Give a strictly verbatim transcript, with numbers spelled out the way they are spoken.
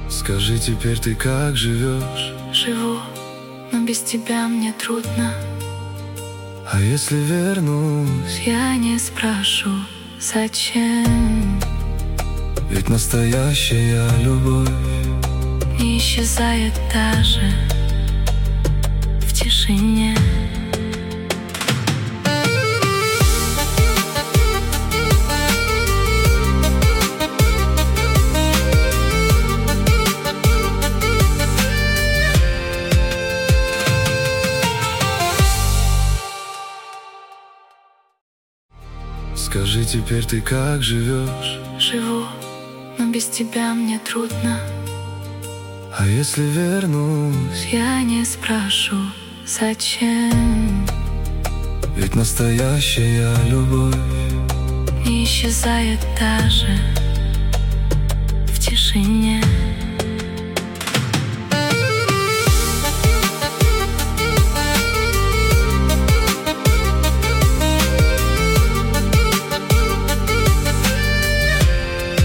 Скажи теперь, ты как живешь? Живу, но без тебя мне трудно. А если вернусь? Я не спрошу, зачем. Ведь настоящая любовь не исчезает даже в тишине. Скажи теперь, ты как живешь? Живу, но без тебя мне трудно. А если вернусь? Я не спрошу, зачем. Ведь настоящая любовь не исчезает даже в тишине.